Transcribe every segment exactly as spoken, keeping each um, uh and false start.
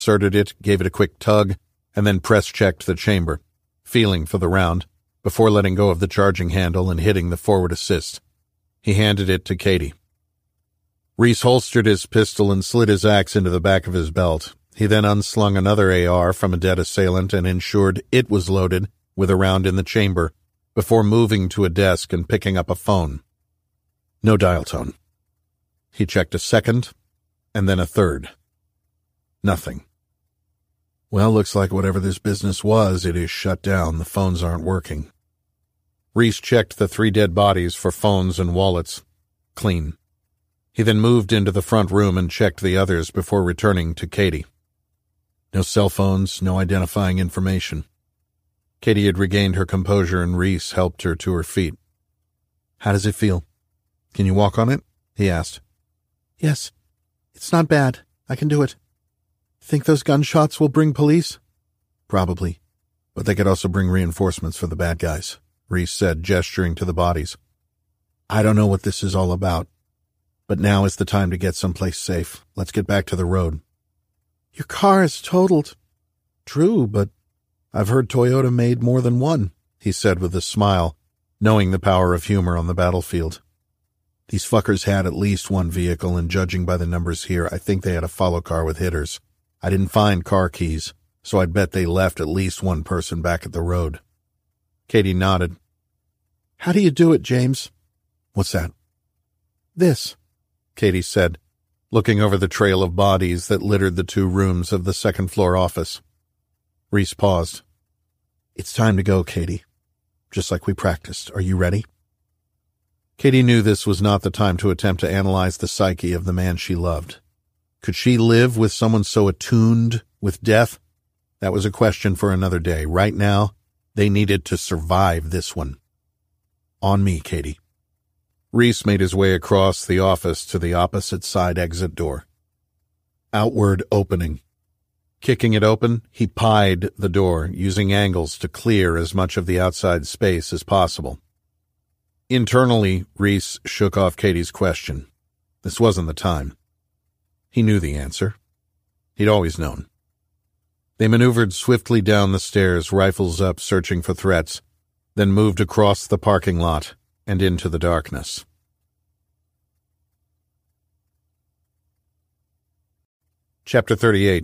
inserted it, gave it a quick tug, and then press-checked the chamber, feeling for the round, before letting go of the charging handle and hitting the forward assist. He handed it to Katie. Reese holstered his pistol and slid his axe into the back of his belt. He then unslung another A R from a dead assailant and ensured it was loaded with a round in the chamber before moving to a desk and picking up a phone. No dial tone. He checked a second, and then a third. Nothing. Well, looks like whatever this business was, it is shut down. The phones aren't working. Reese checked the three dead bodies for phones and wallets. Clean. He then moved into the front room and checked the others before returning to Katie. No cell phones, no identifying information. Katie had regained her composure and Reese helped her to her feet. How does it feel? Can you walk on it? He asked. Yes. It's not bad. I can do it. Think those gunshots will bring police? Probably. But they could also bring reinforcements for the bad guys, Reese said, gesturing to the bodies. I don't know what this is all about. But now is the time to get someplace safe. Let's get back to the road. Your car is totaled. True, but I've heard Toyota made more than one, he said with a smile, knowing the power of humor on the battlefield. These fuckers had at least one vehicle, and judging by the numbers here, I think they had a follow car with hitters. I didn't find car keys, so I'd bet they left at least one person back at the road. Katie nodded. How do you do it, James? What's that? This, Katie said, looking over the trail of bodies that littered the two rooms of the second-floor office. Reese paused. It's time to go, Katie. Just like we practiced. Are you ready? Katie knew this was not the time to attempt to analyze the psyche of the man she loved. Could she live with someone so attuned with death? That was a question for another day. Right now, they needed to survive this one. On me, Katie. Reese made his way across the office to the opposite side exit door. Outward opening. Kicking it open, he pied the door, using angles to clear as much of the outside space as possible. Internally, Reese shook off Katie's question. This wasn't the time. He knew the answer. He'd always known. They maneuvered swiftly down the stairs, rifles up, searching for threats, then moved across the parking lot and into the darkness. Chapter thirty-eight.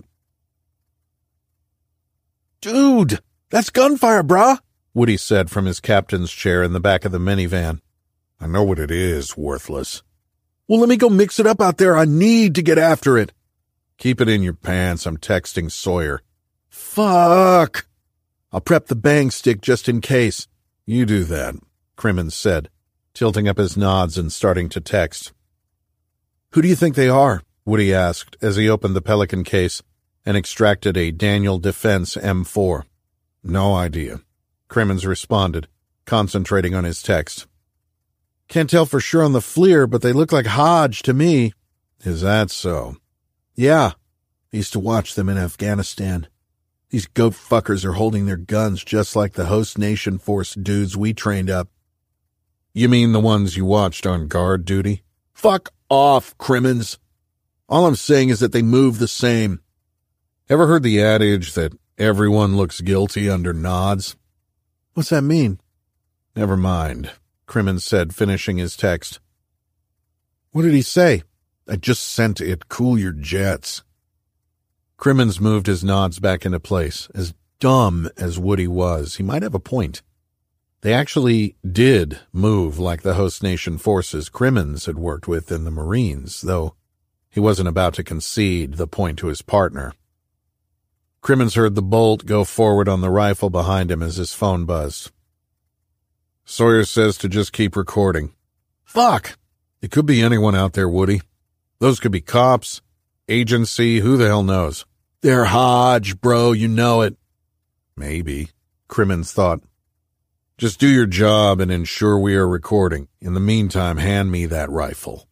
Dude, that's gunfire, brah, Woody said from his captain's chair in the back of the minivan. I know what it is, worthless. Well, let me go mix it up out there. I need to get after it. Keep it in your pants. I'm texting Sawyer. Fuck. I'll prep the bang stick just in case. You do that, Crimmins said, tilting up his nods and starting to text. Who do you think they are? Woody asked as he opened the Pelican case and extracted a Daniel Defense M four. No idea, Crimmins responded, concentrating on his text. Can't tell for sure on the FLIR, but they look like Hodge to me. Is that so? Yeah. I used to watch them in Afghanistan. These goat fuckers are holding their guns just like the host nation force dudes we trained up. You mean the ones you watched on guard duty? Fuck off, Crimmins. All I'm saying is that they move the same. Ever heard the adage that everyone looks guilty under nods? What's that mean? Never mind, Crimmins said, finishing his text. What did he say? I just sent it. Cool your jets. Crimmins moved his nods back into place. As dumb as Woody was, he might have a point. They actually did move like the host nation forces Crimmins had worked with in the Marines, though he wasn't about to concede the point to his partner. Crimmins heard the bolt go forward on the rifle behind him as his phone buzzed. Sawyer says to just keep recording. Fuck! It could be anyone out there, Woody. Those could be cops, agency, who the hell knows? They're Hodge, bro, you know it. Maybe, Crimmins thought. Just do your job and ensure we are recording. In the meantime, hand me that rifle.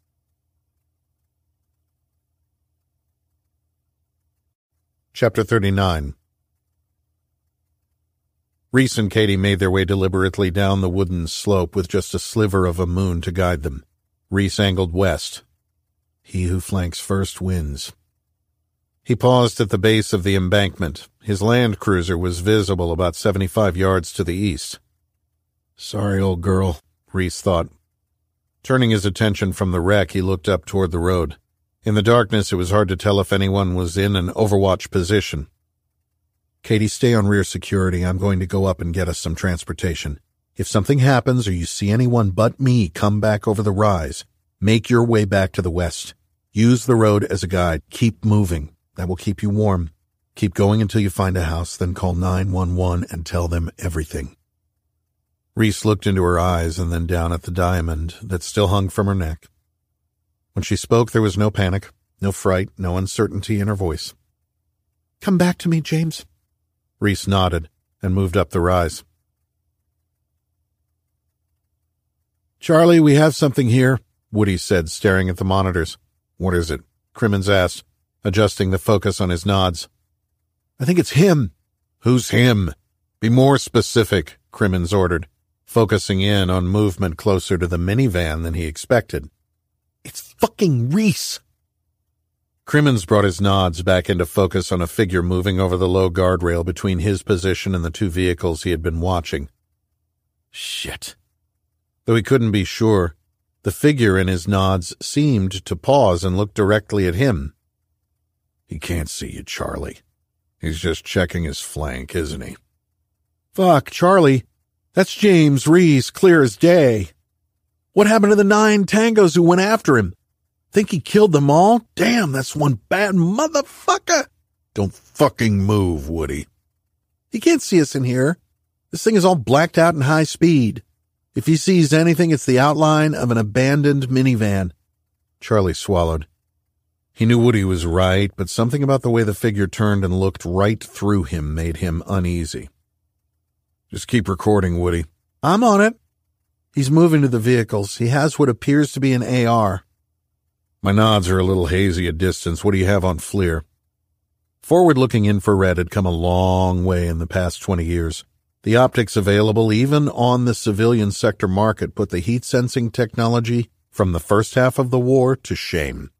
Chapter thirty-nine. Reese and Katie made their way deliberately down the wooden slope with just a sliver of a moon to guide them. Reese angled west. He who flanks first wins. He paused at the base of the embankment. His Land Cruiser was visible about seventy-five yards to the east. Sorry, old girl, Reese thought. Turning his attention from the wreck, he looked up toward the road. In the darkness, it was hard to tell if anyone was in an overwatch position. Katie, stay on rear security. I'm going to go up and get us some transportation. If something happens or you see anyone but me come back over the rise, make your way back to the west. Use the road as a guide. Keep moving. That will keep you warm. Keep going until you find a house, then call nine one one and tell them everything. Reese looked into her eyes and then down at the diamond that still hung from her neck. When she spoke, there was no panic, no fright, no uncertainty in her voice. Come back to me, James. Reese nodded and moved up the rise. Charlie, we have something here, Woody said, staring at the monitors. What is it? Crimmins asked, adjusting the focus on his nods. I think it's him. Who's him? Be more specific, Crimmins ordered, focusing in on movement closer to the minivan than he expected. It's fucking Reese. Crimmins brought his nods back into focus on a figure moving over the low guardrail between his position and the two vehicles he had been watching. Shit. Though he couldn't be sure, the figure in his nods seemed to pause and look directly at him. He can't see you, Charlie. He's just checking his flank, isn't he? Fuck, Charlie. That's James Reese, clear as day. What happened to the nine tangos who went after him? Think he killed them all? Damn, that's one bad motherfucker. Don't fucking move, Woody. He can't see us in here. This thing is all blacked out in high speed. If he sees anything, it's the outline of an abandoned minivan. Charlie swallowed. He knew Woody was right, but something about the way the figure turned and looked right through him made him uneasy. Just keep recording, Woody. I'm on it. He's moving to the vehicles. He has what appears to be an A R. My nods are a little hazy at distance. What do you have on FLIR? Forward-looking infrared had come a long way in the past twenty years. The optics available even on the civilian sector market put the heat-sensing technology from the first half of the war to shame.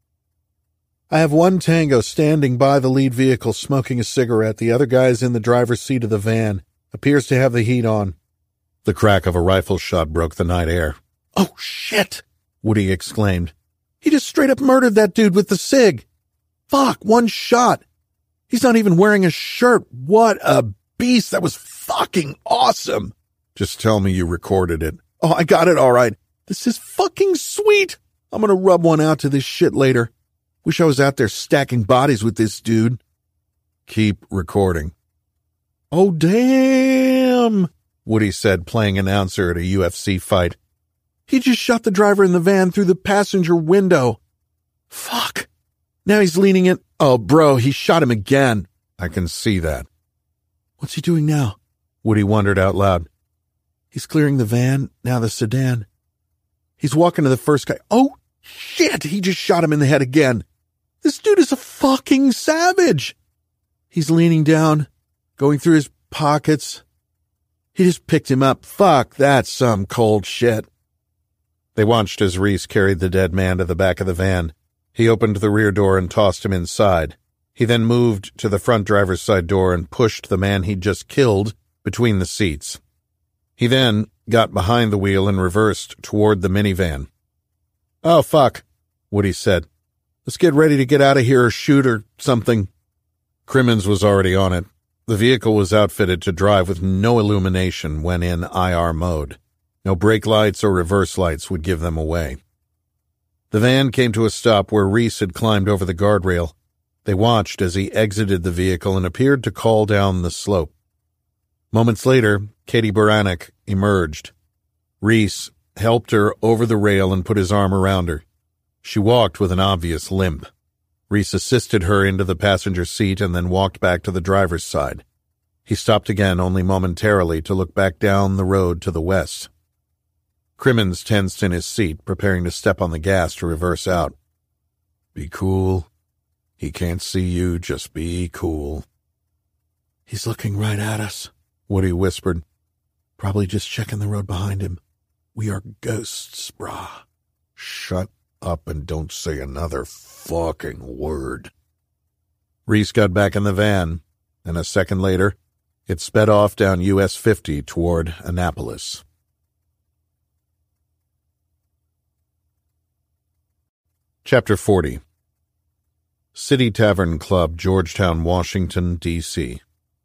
I have one tango standing by the lead vehicle smoking a cigarette. The other guy is in the driver's seat of the van. Appears to have the heat on. The crack of a rifle shot broke the night air. Oh, shit! Woody exclaimed. He just straight up murdered that dude with the cig. Fuck, one shot. He's not even wearing a shirt. What a beast. That was fucking awesome. Just tell me you recorded it. Oh, I got it all right. This is fucking sweet. I'm gonna rub one out to this shit later. Wish I was out there stacking bodies with this dude. Keep recording. Oh, damn, Woody said, playing announcer at a U F C fight. He just shot the driver in the van through the passenger window. Fuck. Now he's leaning in. Oh, bro, he shot him again. I can see that. What's he doing now? Woody wondered out loud. He's clearing the van, now the sedan. He's walking to the first guy. Oh, shit, he just shot him in the head again. This dude is a fucking savage. He's leaning down, going through his pockets. He just picked him up. Fuck, that's some cold shit. They watched as Reese carried the dead man to the back of the van. He opened the rear door and tossed him inside. He then moved to the front driver's side door and pushed the man he'd just killed between the seats. He then got behind the wheel and reversed toward the minivan. Oh, fuck, Woody said. Let's get ready to get out of here or shoot or something. Crimmins was already on it. The vehicle was outfitted to drive with no illumination when in I R mode. No brake lights or reverse lights would give them away. The van came to a stop where Reese had climbed over the guardrail. They watched as he exited the vehicle and appeared to call down the slope. Moments later, Katie Baranek emerged. Reese helped her over the rail and put his arm around her. She walked with an obvious limp. Reese assisted her into the passenger seat and then walked back to the driver's side. He stopped again only momentarily to look back down the road to the west. Crimmins tensed in his seat, preparing to step on the gas to reverse out. Be cool. He can't see you, just be cool. He's looking right at us, Woody whispered. Probably just checking the road behind him. We are ghosts, brah. Shut up and don't say another fucking word. Reese got back in the van, and a second later, it sped off down U S fifty toward Annapolis. Chapter forty. City Tavern Club, Georgetown, Washington, D C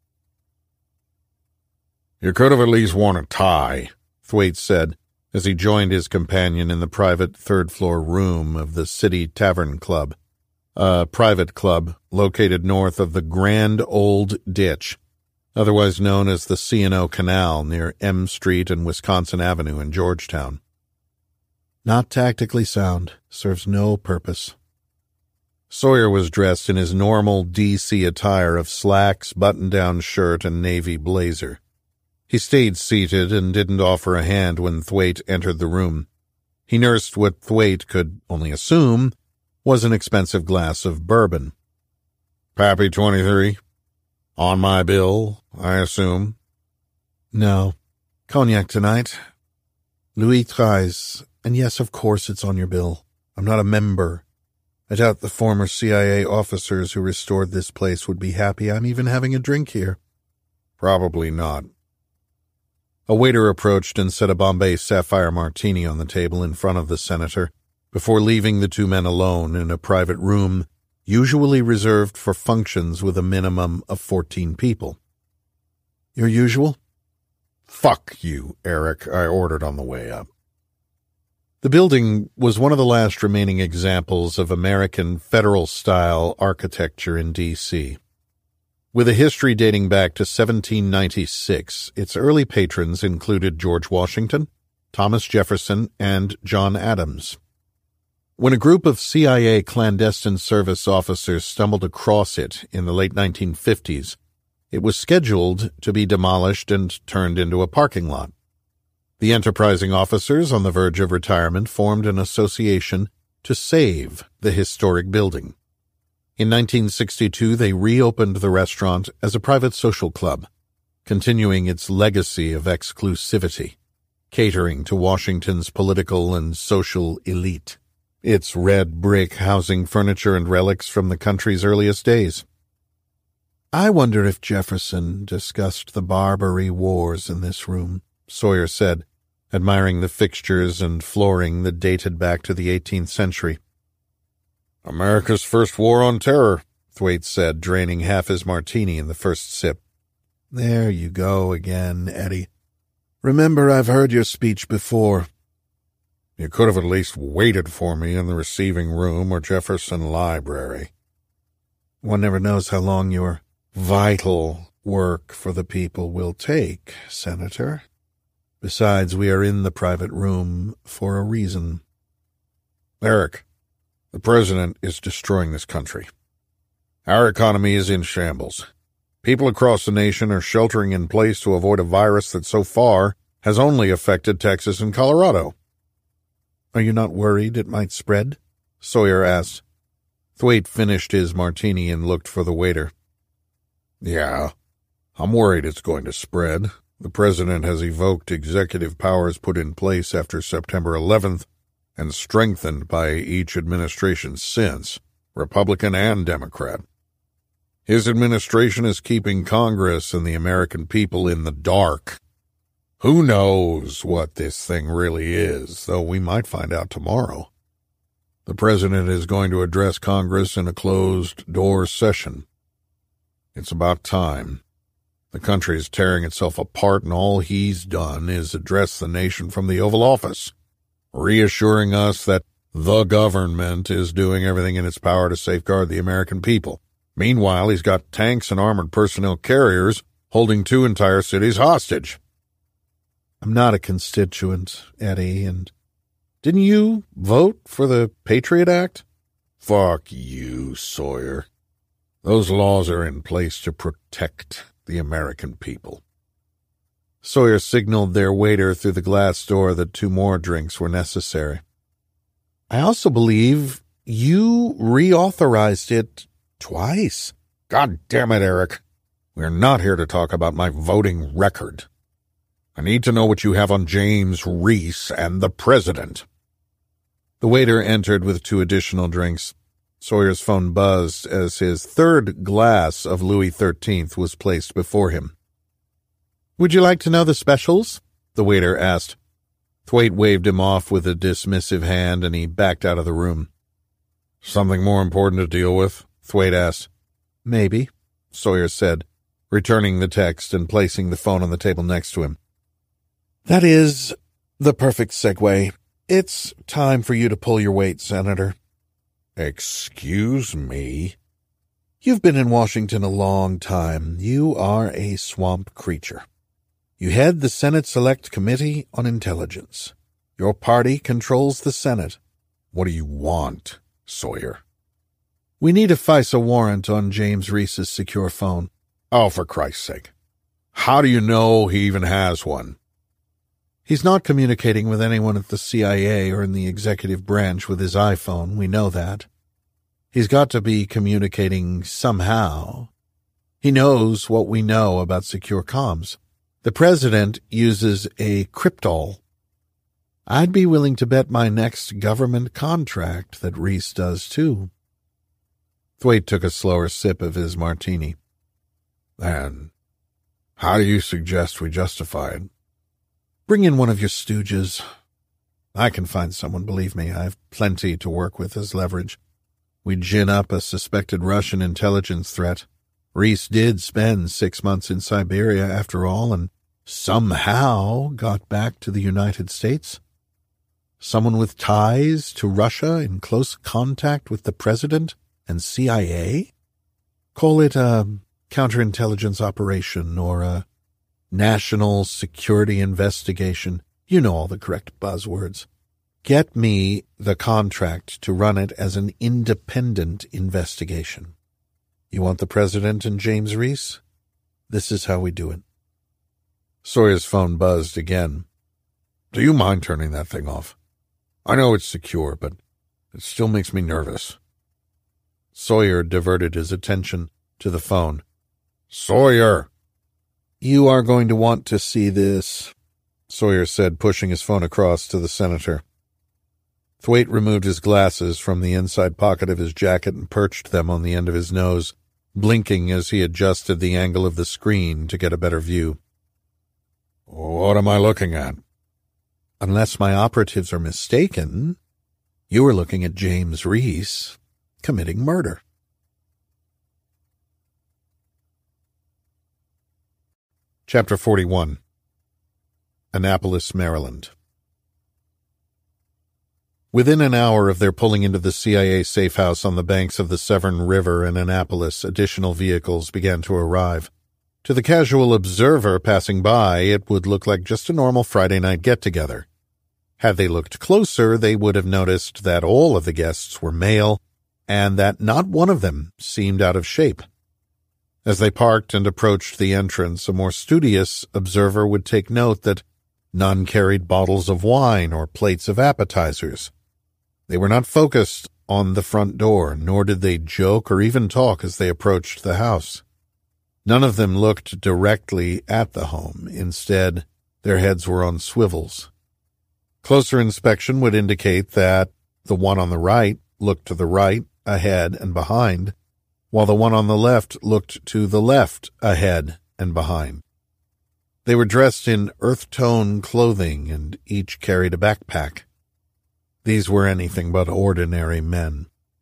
"You could have at least worn a tie," Thwaite said, as he joined his companion in the private third-floor room of the City Tavern Club, a private club located north of the Grand Old Ditch, otherwise known as the C and O Canal near M Street and Wisconsin Avenue in Georgetown. "Not tactically sound, serves no purpose." Sawyer was dressed in his normal D C attire of slacks, button-down shirt, and navy blazer. He stayed seated and didn't offer a hand when Thwaite entered the room. He nursed what Thwaite could only assume was an expensive glass of bourbon. "Pappy twenty-three? On my bill, I assume?" "No. Cognac tonight. Louis treize, and yes, of course it's on your bill. I'm not a member. I doubt the former C I A officers who restored this place would be happy I'm even having a drink here." "Probably not." A waiter approached and set a Bombay Sapphire martini on the table in front of the senator, before leaving the two men alone in a private room usually reserved for functions with a minimum of fourteen people. "Your usual?" "Fuck you, Eric. I ordered on the way up." The building was one of the last remaining examples of American federal-style architecture in D C With a history dating back to seventeen ninety-six, its early patrons included George Washington, Thomas Jefferson, and John Adams. When a group of C I A clandestine service officers stumbled across it in the late nineteen fifties, it was scheduled to be demolished and turned into a parking lot. The enterprising officers on the verge of retirement formed an association to save the historic building. In nineteen sixty-two, they reopened the restaurant as a private social club, continuing its legacy of exclusivity, catering to Washington's political and social elite, its red brick housing furniture and relics from the country's earliest days. "I wonder if Jefferson discussed the Barbary Wars in this room," Sawyer said, admiring the fixtures and flooring that dated back to the eighteenth century. "America's first war on terror," Thwaite said, draining half his martini in the first sip. "There you go again, Eddie. Remember, I've heard your speech before." "You could have at least waited for me in the receiving room or Jefferson Library." "One never knows how long your vital work for the people will take, Senator. Besides, we are in the private room for a reason." "Eric, the president is destroying this country. Our economy is in shambles. People across the nation are sheltering in place to avoid a virus that so far has only affected Texas and Colorado." "Are you not worried it might spread?" Sawyer asked. Thwaite finished his martini and looked for the waiter. "Yeah, I'm worried it's going to spread. The president has evoked executive powers put in place after September eleventh and strengthened by each administration since, Republican and Democrat. His administration is keeping Congress and the American people in the dark. Who knows what this thing really is, though we might find out tomorrow. The president is going to address Congress in a closed-door session. It's about time. The country is tearing itself apart, and all he's done is address the nation from the Oval Office, reassuring us that the government is doing everything in its power to safeguard the American people. Meanwhile, he's got tanks and armored personnel carriers holding two entire cities hostage." "I'm not a constituent, Eddie, and didn't you vote for the Patriot Act?" "Fuck you, Sawyer. Those laws are in place to protect the American people." Sawyer signaled their waiter through the glass door that two more drinks were necessary. "I also believe you reauthorized it twice." "God damn it, Eric. We're not here to talk about my voting record. I need to know what you have on James Reese and the president." The waiter entered with two additional drinks. Sawyer's phone buzzed as his third glass of Louis thirteenth was placed before him. "Would you like to know the specials?" the waiter asked. Thwaite waved him off with a dismissive hand, and he backed out of the room. "Something more important to deal with?" Thwaite asked. "Maybe," Sawyer said, returning the text and placing the phone on the table next to him. "That is the perfect segue. It's time for you to pull your weight, Senator." "Excuse me?" "You've been in Washington a long time. You are a swamp creature. You head the Senate Select Committee on Intelligence. Your party controls the Senate. What do you want, Sawyer?" "We need a FISA warrant on James Reese's secure phone." "Oh, for Christ's sake. How do you know he even has one?" "He's not communicating with anyone at the C I A or in the executive branch with his iPhone. We know that. He's got to be communicating somehow. He knows what we know about secure comms. The president uses a cryptol. I'd be willing to bet my next government contract that Reese does too." Thwaite took a slower sip of his martini. "Then, how do you suggest we justify it?" "Bring in one of your stooges. I can find someone, believe me. I have plenty to work with as leverage. We gin up a suspected Russian intelligence threat. Reese did spend six months in Siberia, after all, and somehow got back to the United States. Someone with ties to Russia in close contact with the president and C I A? Call it a counterintelligence operation or a national security investigation. You know all the correct buzzwords. Get me the contract to run it as an independent investigation. You want the president and James Reese? This is how we do it." Sawyer's phone buzzed again. "Do you mind turning that thing off? I know it's secure, but it still makes me nervous." Sawyer diverted his attention to the phone. "Sawyer!" "You are going to want to see this," Sawyer said, pushing his phone across to the senator. Thwaite removed his glasses from the inside pocket of his jacket and perched them on the end of his nose, blinking as he adjusted the angle of the screen to get a better view. "What am I looking at?" "Unless my operatives are mistaken, you are looking at James Reese committing murder." Chapter forty-one. Annapolis, Maryland. Within an hour of their pulling into the C I A safe house on the banks of the Severn River in Annapolis, additional vehicles began to arrive. To the casual observer passing by, it would look like just a normal Friday night get-together. Had they looked closer, they would have noticed that all of the guests were male, and that not one of them seemed out of shape. As they parked and approached the entrance, a more studious observer would take note that none carried bottles of wine or plates of appetizers. They were not focused on the front door, nor did they joke or even talk as they approached the house. None of them looked directly at the home. Instead, their heads were on swivels. Closer inspection would indicate that the one on the right looked to the right, ahead, and behind, while the one on the left looked to the left, ahead, and behind. They were dressed in earth-tone clothing, and each carried a backpack. These were anything but ordinary men.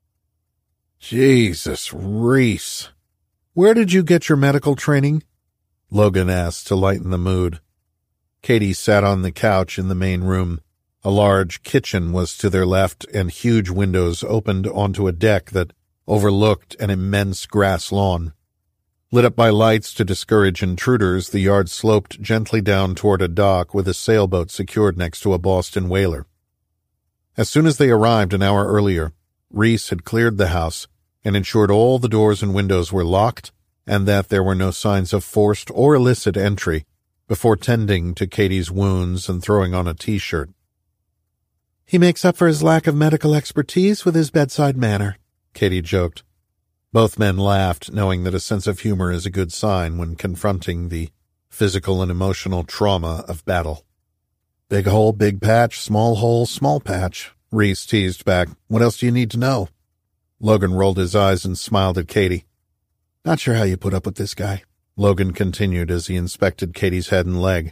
"Jesus, Reese! Where did you get your medical training?" Logan asked to lighten the mood. Katie sat on the couch in the main room. A large kitchen was to their left, and huge windows opened onto a deck that overlooked an immense grass lawn. Lit up by lights to discourage intruders, the yard sloped gently down toward a dock with a sailboat secured next to a Boston whaler. As soon as they arrived an hour earlier, Reese had cleared the house and ensured all the doors and windows were locked and that there were no signs of forced or illicit entry before tending to Katie's wounds and throwing on a T-shirt. "He makes up for his lack of medical expertise with his bedside manner," Katie joked. Both men laughed, knowing that a sense of humor is a good sign when confronting the physical and emotional trauma of battle. "Big hole, big patch, small hole, small patch," Reese teased back. "What else do you need to know?" Logan rolled his eyes and smiled at Katie. Not sure how you put up with this guy, Logan continued as he inspected Katie's head and leg.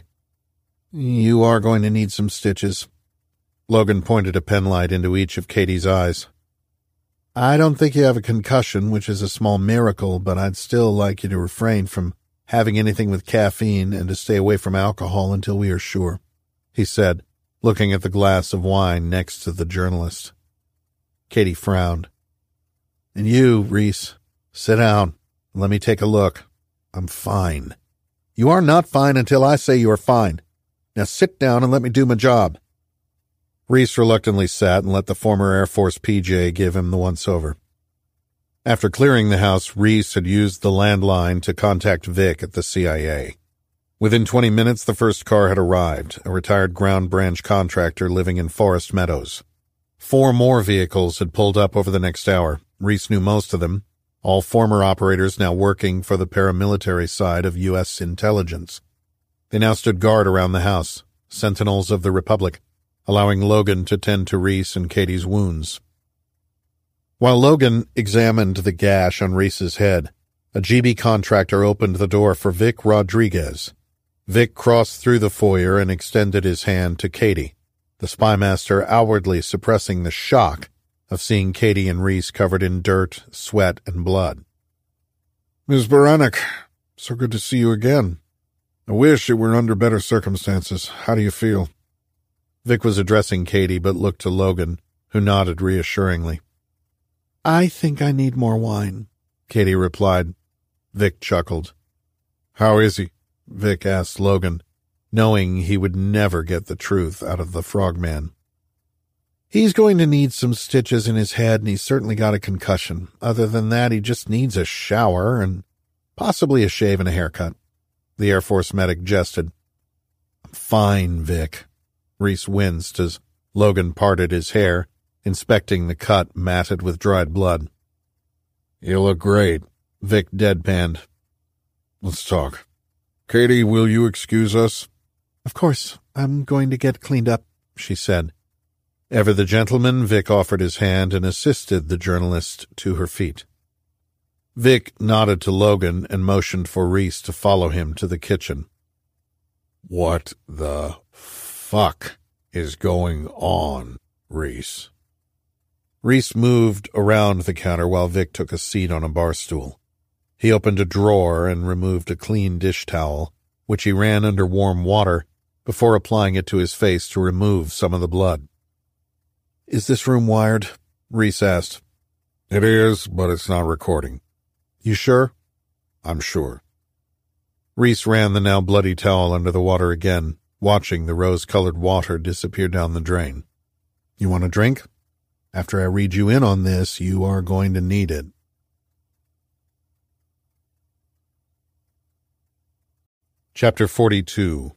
You are going to need some stitches. Logan pointed a penlight into each of Katie's eyes. I don't think you have a concussion, which is a small miracle, but I'd still like you to refrain from having anything with caffeine and to stay away from alcohol until we are sure, he said, looking at the glass of wine next to the journalist. Katie frowned. And you, Reese, sit down and let me take a look. I'm fine. You are not fine until I say you are fine. Now sit down and let me do my job. Reese reluctantly sat and let the former Air Force P J give him the once-over. After clearing the house, Reese had used the landline to contact Vic at the C I A. Within twenty minutes, the first car had arrived, a retired ground branch contractor living in Forest Meadows. Four more vehicles had pulled up over the next hour. Reese knew most of them, all former operators now working for the paramilitary side of U S intelligence. They now stood guard around the house, sentinels of the Republic, allowing Logan to tend to Reese and Katie's wounds. While Logan examined the gash on Reese's head, a G B contractor opened the door for Vic Rodriguez. Vic crossed through the foyer and extended his hand to Katie, the spymaster outwardly suppressing the shock of seeing Katie and Reese covered in dirt, sweat, and blood. Miz Baranek, so good to see you again. I wish it were under better circumstances. How do you feel? Vic was addressing Katie, but looked to Logan, who nodded reassuringly. I think I need more wine, Katie replied. Vic chuckled. How is he? Vic asked Logan, knowing he would never get the truth out of the frogman. He's going to need some stitches in his head, and he's certainly got a concussion. Other than that, he just needs a shower and possibly a shave and a haircut. The Air Force medic jested. I'm fine, Vic. Reese winced as Logan parted his hair, inspecting the cut matted with dried blood. You look great, Vic deadpanned. Let's talk. Katie, will you excuse us? Of course. I'm going to get cleaned up, she said. Ever the gentleman, Vic offered his hand and assisted the journalist to her feet. Vic nodded to Logan and motioned for Reese to follow him to the kitchen. What the fuck is going on, Reese? Reese moved around the counter while Vic took a seat on a bar stool. He opened a drawer and removed a clean dish towel, which he ran under warm water before applying it to his face to remove some of the blood. Is this room wired? Reese asked. It is, but it's not recording. You sure? I'm sure. Reese ran the now bloody towel under the water again, watching the rose-colored water disappear down the drain. You want a drink? After I read you in on this, you are going to need it. Chapter forty-two.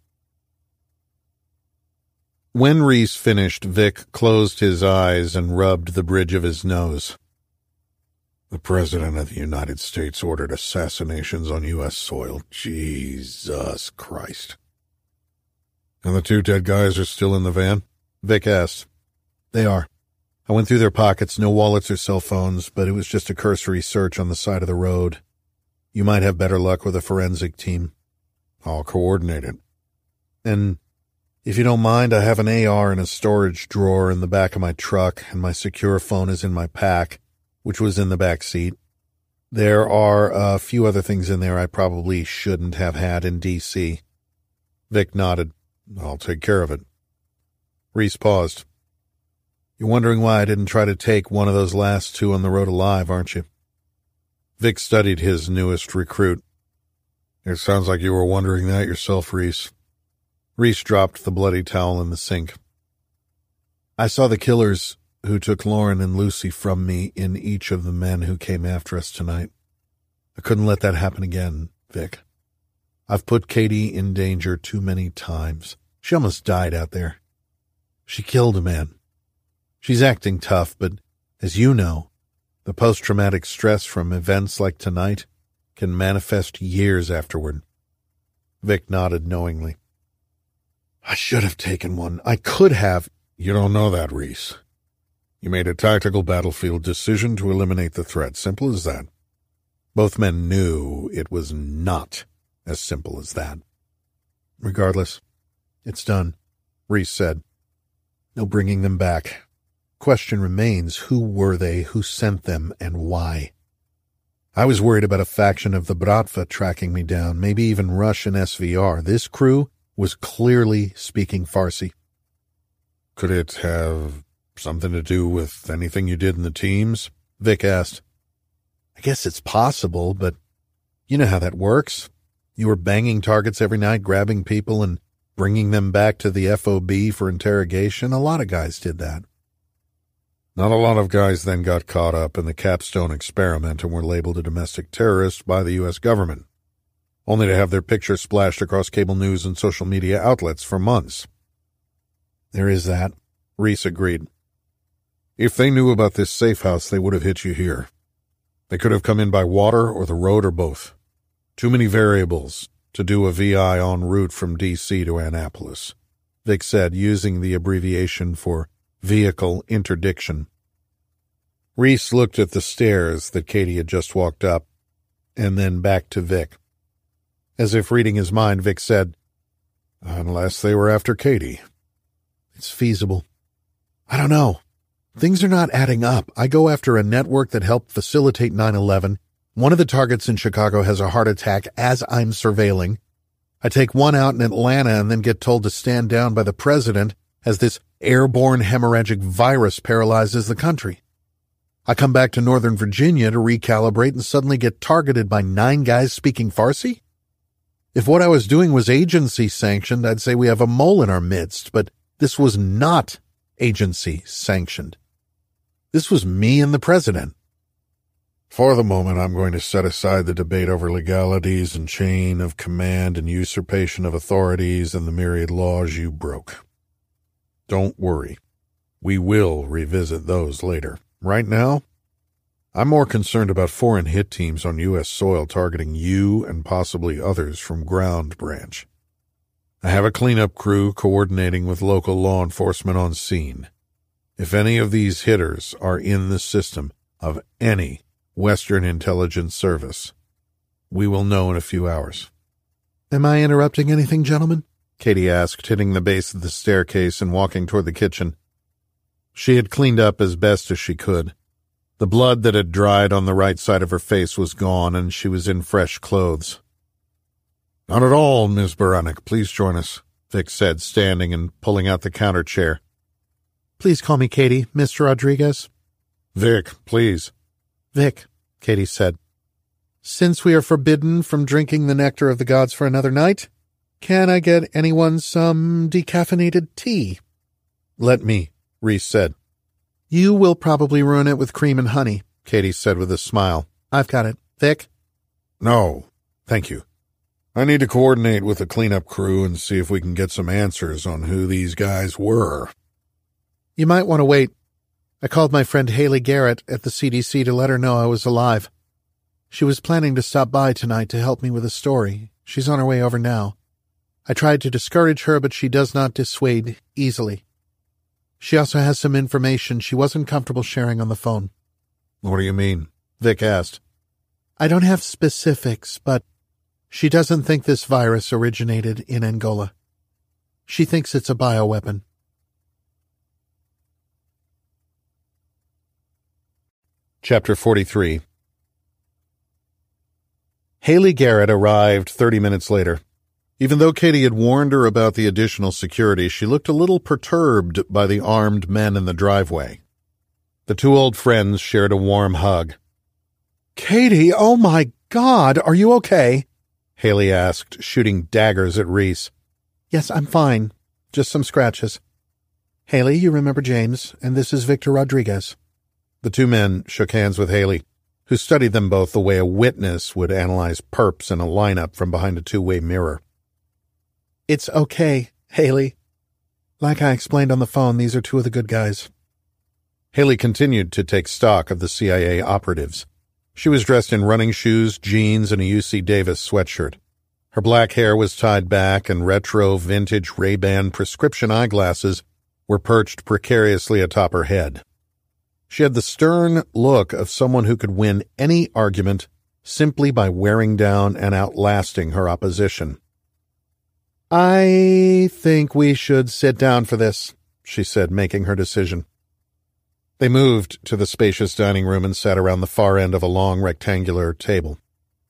When Reese finished, Vic closed his eyes and rubbed the bridge of his nose. The President of the United States ordered assassinations on U S soil. Jesus Christ. And the two dead guys are still in the van? Vic asked. They are. I went through their pockets, no wallets or cell phones, but it was just a cursory search on the side of the road. You might have better luck with a forensic team. I'll coordinate it. And if you don't mind, I have an A R in a storage drawer in the back of my truck, and my secure phone is in my pack, which was in the back seat. There are a few other things in there I probably shouldn't have had in D C Vic nodded. I'll take care of it. Reese paused. You're wondering why I didn't try to take one of those last two on the road alive, aren't you? Vic studied his newest recruit. It sounds like you were wondering that yourself, Reese. Reese dropped the bloody towel in the sink. I saw the killers who took Lauren and Lucy from me in each of the men who came after us tonight. I couldn't let that happen again, Vic. I've put Katie in danger too many times. She almost died out there. She killed a man. She's acting tough, but as you know, the post-traumatic stress from events like tonight can manifest years afterward. Vic nodded knowingly. I should have taken one. I could have. You don't know that, Reese. You made a tactical battlefield decision to eliminate the threat. Simple as that. Both men knew it was not as simple as that. Regardless, it's done, Reese said. No bringing them back. Question remains, who were they, who sent them, and why? I was worried about a faction of the Bratva tracking me down, maybe even Russian S V R. This crew was clearly speaking Farsi. Could it have something to do with anything you did in the teams? Vic asked. I guess it's possible, but you know how that works. You were banging targets every night, grabbing people and bringing them back to the F O B for interrogation. A lot of guys did that. Not a lot of guys then got caught up in the Capstone experiment and were labeled a domestic terrorist by the U S government, only to have their pictures splashed across cable news and social media outlets for months. There is that, Reese agreed. If they knew about this safe house, they would have hit you here. They could have come in by water or the road or both. Too many variables to do a V I en route from D C to Annapolis, Vic said, using the abbreviation for vehicle interdiction. Reese looked at the stairs that Katie had just walked up, and then back to Vic. As if reading his mind, Vic said, Unless they were after Katie. It's feasible. I don't know. Things are not adding up. I go after a network that helped facilitate nine eleven. One of the targets in Chicago has a heart attack as I'm surveilling. I take one out in Atlanta and then get told to stand down by the president as this airborne hemorrhagic virus paralyzes the country. I come back to Northern Virginia to recalibrate and suddenly get targeted by nine guys speaking Farsi? If what I was doing was agency sanctioned, I'd say we have a mole in our midst, but this was not agency sanctioned. This was me and the president. For the moment, I'm going to set aside the debate over legalities and chain of command and usurpation of authorities and the myriad laws you broke. Don't worry. We will revisit those later. Right now, I'm more concerned about foreign hit teams on U S soil targeting you and possibly others from Ground Branch. I have a cleanup crew coordinating with local law enforcement on scene. If any of these hitters are in the system of any Western intelligence service, we will know in a few hours. Am I interrupting anything, gentlemen? Katie asked, hitting the base of the staircase and walking toward the kitchen. She had cleaned up as best as she could. The blood that had dried on the right side of her face was gone, and she was in fresh clothes. Not at all, Miss Baranek. Please join us, Vic said, standing and pulling out the counter chair. Please call me Katie, Mister Rodriguez. Vic, please. Vic, Katie said. Since we are forbidden from drinking the nectar of the gods for another night, can I get anyone some decaffeinated tea? Let me, Reese said. You will probably ruin it with cream and honey, Katie said with a smile. I've got it. Vic? No, thank you. I need to coordinate with the cleanup crew and see if we can get some answers on who these guys were. You might want to wait. I called my friend Haley Garrett at the C D C to let her know I was alive. She was planning to stop by tonight to help me with a story. She's on her way over now. I tried to discourage her, but she does not dissuade easily. She also has some information she wasn't comfortable sharing on the phone. What do you mean? Vic asked. I don't have specifics, but she doesn't think this virus originated in Angola. She thinks it's a bioweapon. Chapter forty-three. Haley Garrett arrived thirty minutes later. Even though Katie had warned her about the additional security, she looked a little perturbed by the armed men in the driveway. The two old friends shared a warm hug. Katie, oh my God, are you okay? Haley asked, shooting daggers at Reese. Yes, I'm fine. Just some scratches. Haley, you remember James, and this is Victor Rodriguez. The two men shook hands with Haley, who studied them both the way a witness would analyze perps in a lineup from behind a two-way mirror. It's okay, Haley. Like I explained on the phone, these are two of the good guys. Haley continued to take stock of the C I A operatives. She was dressed in running shoes, jeans, and a U C Davis sweatshirt. Her black hair was tied back, and retro vintage Ray-Ban prescription eyeglasses were perched precariously atop her head. She had the stern look of someone who could win any argument simply by wearing down and outlasting her opposition. "I think we should sit down for this," she said, making her decision. They moved to the spacious dining room and sat around the far end of a long rectangular table.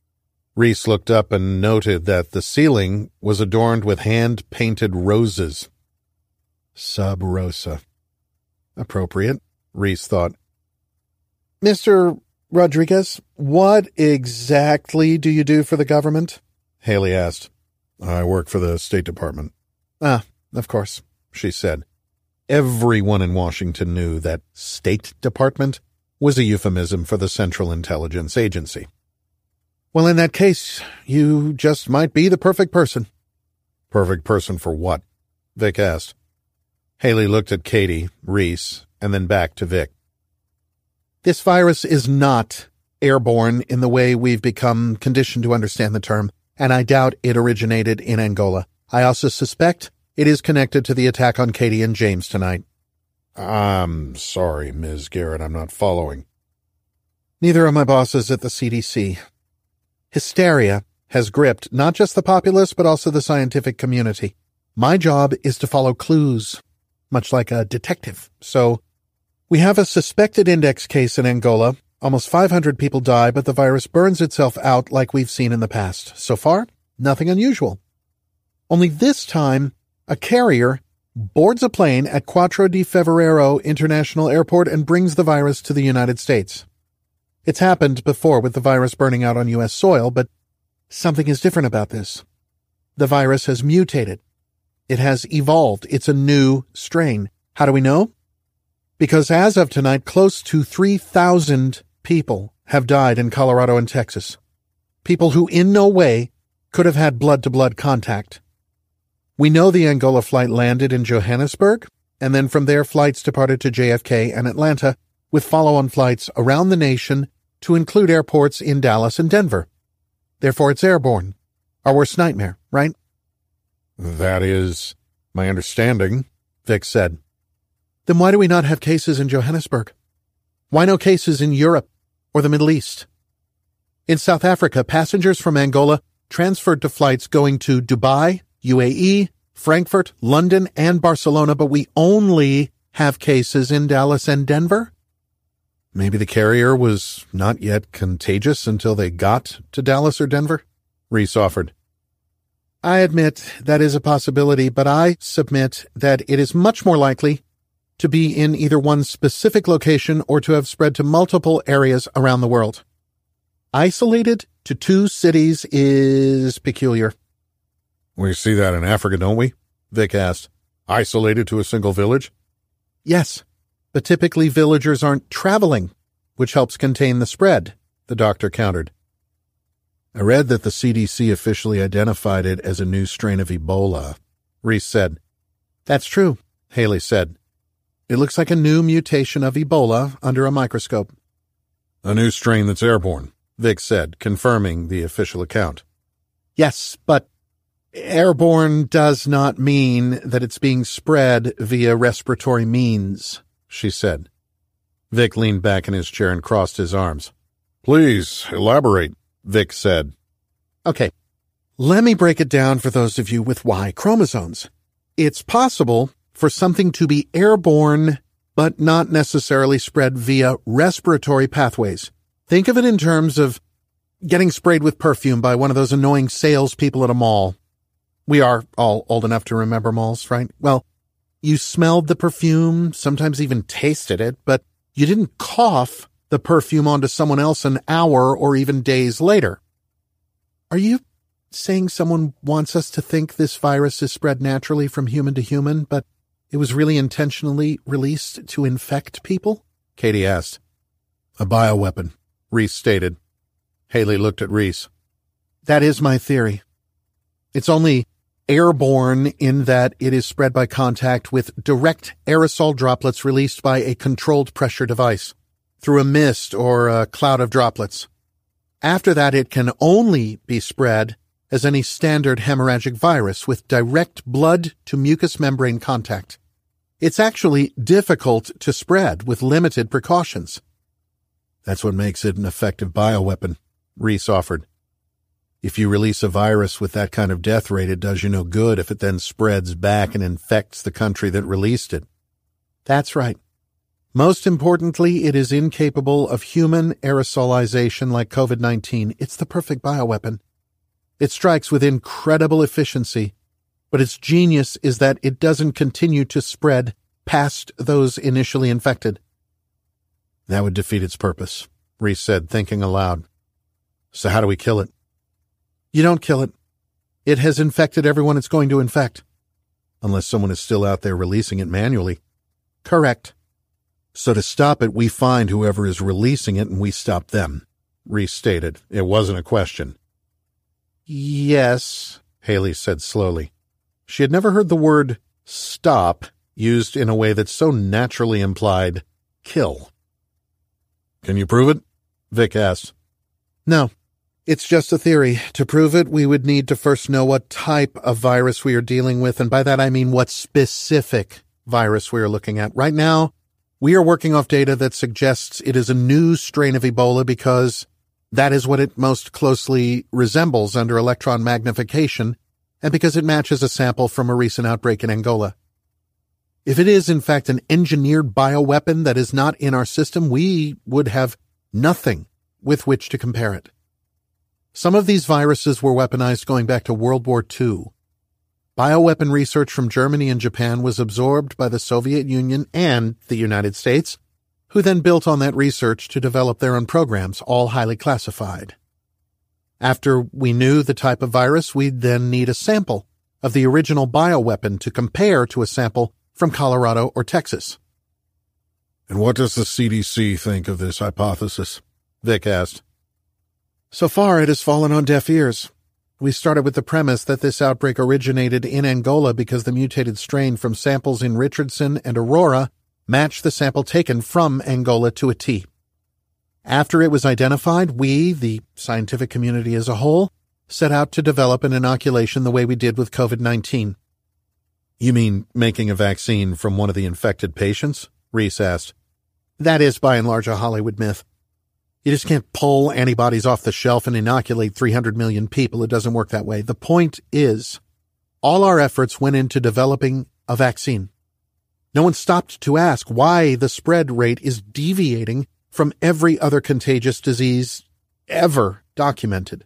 Reese looked up and noted that the ceiling was adorned with hand-painted roses. Sub Rosa. Appropriate, Reese thought. "Mister Rodriguez, what exactly do you do for the government?" Haley asked. "I work for the State Department." "Ah, of course," she said. Everyone in Washington knew that State Department was a euphemism for the Central Intelligence Agency. "Well, in that case, you just might be the perfect person." "Perfect person for what?" Vic asked. Haley looked at Katie, Reese, and then back to Vic. "This virus is not airborne in the way we've become conditioned to understand the term, and I doubt it originated in Angola. I also suspect it is connected to the attack on Katie and James tonight." "I'm sorry, Miz Garrett, I'm not following." "Neither are my bosses at the C D C. Hysteria has gripped not just the populace, but also the scientific community. My job is to follow clues, much like a detective. So, we have a suspected index case in Angola. Almost five hundred people die, but the virus burns itself out like we've seen in the past. So far, nothing unusual. Only this time, a carrier boards a plane at Quatro de Fevereiro International Airport and brings the virus to the United States. It's happened before with the virus burning out on U S soil, but something is different about this. The virus has mutated. It has evolved. It's a new strain. How do we know? Because as of tonight, close to three thousand people have died in Colorado and Texas. People who in no way could have had blood-to-blood contact. We know the Angola flight landed in Johannesburg, and then from there flights departed to J F K and Atlanta, with follow-on flights around the nation to include airports in Dallas and Denver. Therefore, it's airborne. Our worst nightmare, right? "That is my understanding," Vic said. "Then why do we not have cases in Johannesburg? Why no cases in Europe or the Middle East? In South Africa, passengers from Angola transferred to flights going to Dubai, U A E, Frankfurt, London, and Barcelona, but we only have cases in Dallas and Denver? Maybe the carrier was not yet contagious until they got to Dallas or Denver?" Reese offered. "I admit that is a possibility, but I submit that it is much more likely to be in either one specific location or to have spread to multiple areas around the world. Isolated to two cities is peculiar." "We see that in Africa, don't we?" Vic asked. "Isolated to a single village?" "Yes, but typically villagers aren't traveling, which helps contain the spread," the doctor countered. "I read that the C D C officially identified it as a new strain of Ebola," Reese said. "That's true," Haley said. "It looks like a new mutation of Ebola under a microscope." "A new strain that's airborne," Vic said, confirming the official account. "Yes, but airborne does not mean that it's being spread via respiratory means," she said. Vic leaned back in his chair and crossed his arms. "Please, elaborate," Vic said. "Okay, let me break it down for those of you with Y chromosomes. It's possible for something to be airborne, but not necessarily spread via respiratory pathways. Think of it in terms of getting sprayed with perfume by one of those annoying salespeople at a mall. We are all old enough to remember malls, right? Well, you smelled the perfume, sometimes even tasted it, but you didn't cough the perfume onto someone else an hour or even days later. Are you saying someone wants us to think this virus is spread naturally from human to human, but it was really intentionally released to infect people?" Katie asked. "A bioweapon," Reese stated. Haley looked at Reese. "That is my theory. It's only airborne in that it is spread by contact with direct aerosol droplets released by a controlled pressure device, through a mist or a cloud of droplets. After that, it can only be spread as any standard hemorrhagic virus with direct blood to mucous membrane contact. It's actually difficult to spread with limited precautions. That's what makes it an effective bioweapon, Reese offered. If you release a virus with that kind of death rate, it does you no good if it then spreads back and infects the country that released it. That's right. Most importantly, it is incapable of human aerosolization like COVID nineteen. It's the perfect bioweapon. It strikes with incredible efficiency, but its genius is that it doesn't continue to spread past those initially infected. That would defeat its purpose, Reese said, thinking aloud. So how do we kill it? You don't kill it. It has infected everyone it's going to infect. Unless someone is still out there releasing it manually. Correct. So to stop it, we find whoever is releasing it and we stop them, Reese stated. It wasn't a question. Yes, Haley said slowly. She had never heard the word stop used in a way that so naturally implied kill. Can you prove it? Vic asked. No, it's just a theory. To prove it, we would need to first know what type of virus we are dealing with, and by that I mean what specific virus we are looking at. Right now, we are working off data that suggests it is a new strain of Ebola because that is what it most closely resembles under electron magnification, and because it matches a sample from a recent outbreak in Angola. If it is, in fact, an engineered bioweapon that is not in our system, we would have nothing with which to compare it. Some of these viruses were weaponized going back to World War Two. Bioweapon research from Germany and Japan was absorbed by the Soviet Union and the United States, who then built on that research to develop their own programs, all highly classified. After we knew the type of virus, we'd then need a sample of the original bioweapon to compare to a sample from Colorado or Texas. And what does the C D C think of this hypothesis? Vic asked. So far, it has fallen on deaf ears. We started with the premise that this outbreak originated in Angola because the mutated strain from samples in Richardson and Aurora matched the sample taken from Angola to a T. After it was identified, we, the scientific community as a whole, set out to develop an inoculation the way we did with COVID nineteen. You mean making a vaccine from one of the infected patients? Reese asked. That is, by and large, a Hollywood myth. You just can't pull antibodies off the shelf and inoculate three hundred million people. It doesn't work that way. The point is, all our efforts went into developing a vaccine. No one stopped to ask why the spread rate is deviating from every other contagious disease ever documented.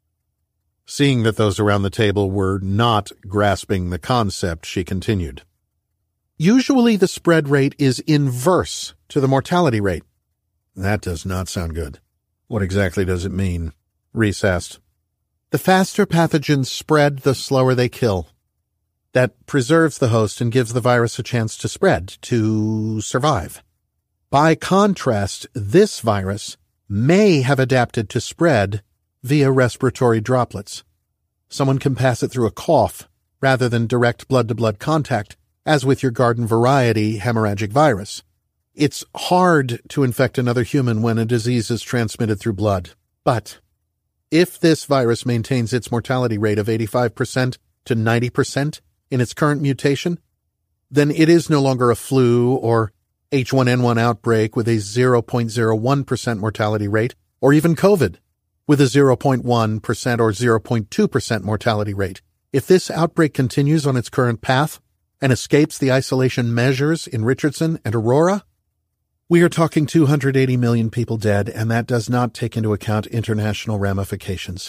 Seeing that those around the table were not grasping the concept, she continued. Usually the spread rate is inverse to the mortality rate. That does not sound good. What exactly does it mean? Reese asked. The faster pathogens spread, the slower they kill. That preserves the host and gives the virus a chance to spread, to survive. By contrast, this virus may have adapted to spread via respiratory droplets. Someone can pass it through a cough rather than direct blood-to-blood contact, as with your garden variety hemorrhagic virus. It's hard to infect another human when a disease is transmitted through blood. But if this virus maintains its mortality rate of eighty-five percent to ninety percent in its current mutation, then it is no longer a flu or H one N one outbreak with a zero point zero one percent mortality rate, or even COVID with a zero point one percent or zero point two percent mortality rate. If this outbreak continues on its current path and escapes the isolation measures in Richardson and Aurora, we are talking two hundred eighty million people dead, and that does not take into account international ramifications.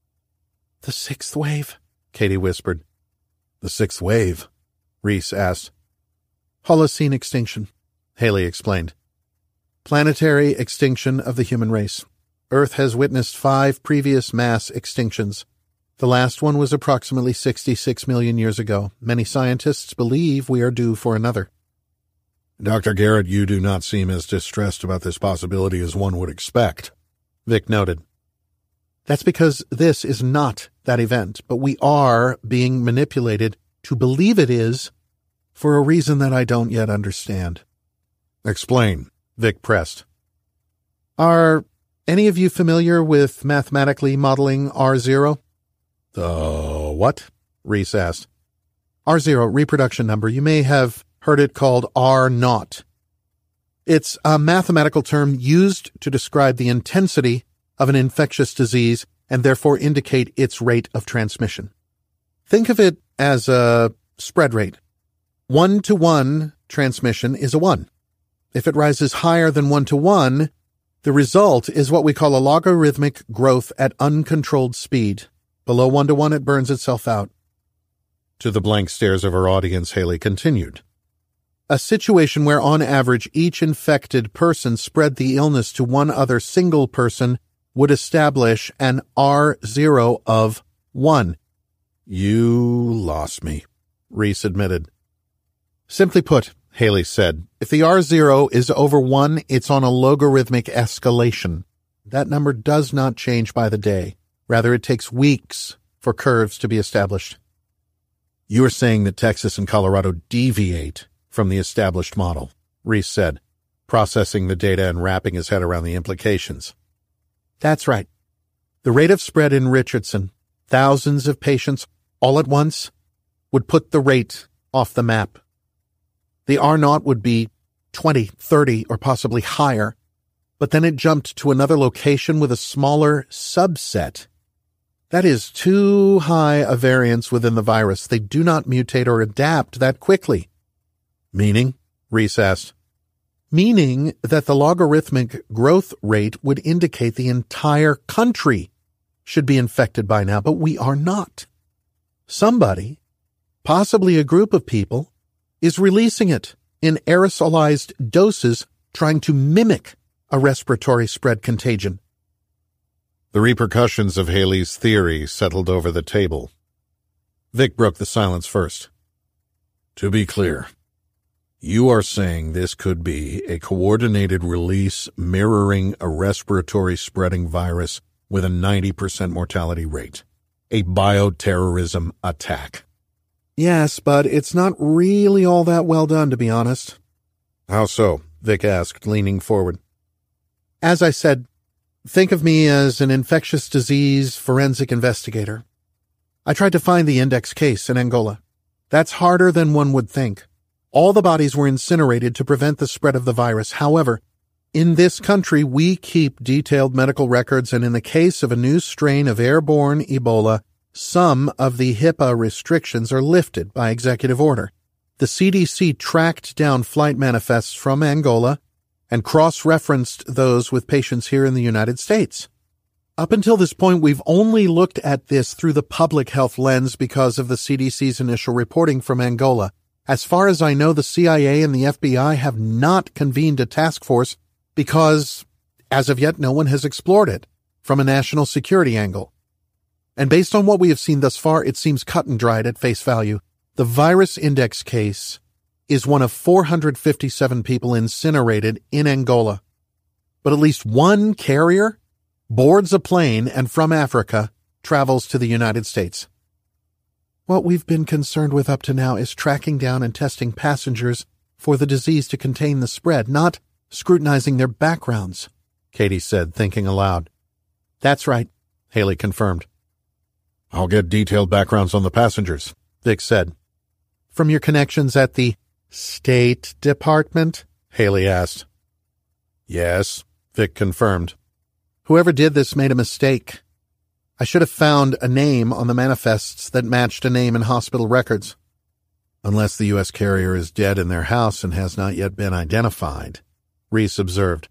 The sixth wave? Katie whispered. The sixth wave? Reese asked. Holocene extinction, Haley explained. Planetary extinction of the human race. Earth has witnessed five previous mass extinctions. The last one was approximately sixty-six million years ago. Many scientists believe we are due for another. Doctor Garrett, you do not seem as distressed about this possibility as one would expect, Vic noted. That's because this is not that event, but we are being manipulated to believe it is for a reason that I don't yet understand. Explain, Vic pressed. Are any of you familiar with mathematically modeling R zero? The what? Reese asked. R zero, reproduction number. You may have heard it called R naught. It's a mathematical term used to describe the intensity of an infectious disease and therefore indicate its rate of transmission. Think of it as a spread rate. One-to-one transmission is a one. If it rises higher than one-to-one, the result is what we call a logarithmic growth at uncontrolled speed. Below one-to-one, it burns itself out. To the blank stares of her audience, Haley continued. A situation where, on average, each infected person spread the illness to one other single person would establish an R zero of one. You lost me, Reese admitted. Simply put, Haley said, if the R zero is over one, it's on a logarithmic escalation. That number does not change by the day. Rather, it takes weeks for curves to be established. You are saying that Texas and Colorado deviate from the established model, Reese said, processing the data and wrapping his head around the implications. That's right. The rate of spread in Richardson, thousands of patients all at once, would put the rate off the map. The R naught would be twenty, thirty, or possibly higher, but then it jumped to another location with a smaller subset. That is too high a variance within the virus. They do not mutate or adapt that quickly. Meaning? Reese asked. Meaning that the logarithmic growth rate would indicate the entire country should be infected by now, but we are not. Somebody, possibly a group of people, is releasing it in aerosolized doses, trying to mimic a respiratory spread contagion. The repercussions of Haley's theory settled over the table. Vic broke the silence first. To be clear, you are saying this could be a coordinated release mirroring a respiratory spreading virus with a ninety percent mortality rate. A bioterrorism attack. Yes, but it's not really all that well done, to be honest. How so? Vic asked, leaning forward. As I said, think of me as an infectious disease forensic investigator. I tried to find the index case in Angola. That's harder than one would think. All the bodies were incinerated to prevent the spread of the virus. However, in this country, we keep detailed medical records, and in the case of a new strain of airborne Ebola, some of the HIPAA restrictions are lifted by executive order. The C D C tracked down flight manifests from Angola and cross-referenced those with patients here in the United States. Up until this point, we've only looked at this through the public health lens because of the C D C's initial reporting from Angola. As far as I know, the C I A and the F B I have not convened a task force because, as of yet, no one has explored it from a national security angle. And based on what we have seen thus far, it seems cut and dried at face value. The virus index case is one of four hundred fifty-seven people incinerated in Angola. But at least one carrier boards a plane and from Africa travels to the United States. What we've been concerned with up to now is tracking down and testing passengers for the disease to contain the spread, not scrutinizing their backgrounds, Katie said, thinking aloud. That's right, Haley confirmed. I'll get detailed backgrounds on the passengers, Vic said. From your connections at the State Department? Haley asked. Yes, Vic confirmed. Whoever did this made a mistake. I should have found a name on the manifests that matched a name in hospital records. Unless the U S carrier is dead in their house and has not yet been identified, Reese observed.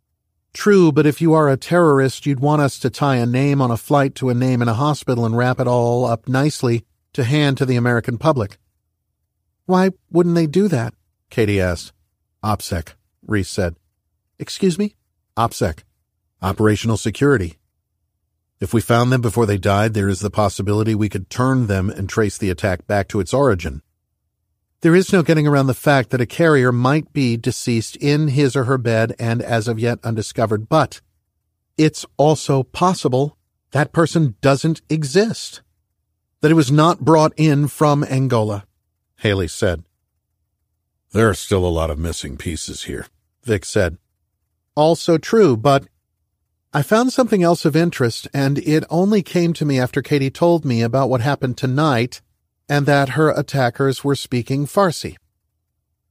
True, but if you are a terrorist, you'd want us to tie a name on a flight to a name in a hospital and wrap it all up nicely to hand to the American public. Why wouldn't they do that? Katie asked. OPSEC, Reese said. Excuse me? OPSEC. Operational security. If we found them before they died, there is the possibility we could turn them and trace the attack back to its origin. There is no getting around the fact that a carrier might be deceased in his or her bed and as of yet undiscovered, but it's also possible that person doesn't exist, that it was not brought in from Angola, Haley said. There are still a lot of missing pieces here, Vic said. Also true, but I found something else of interest, and it only came to me after Katie told me about what happened tonight and that her attackers were speaking Farsi.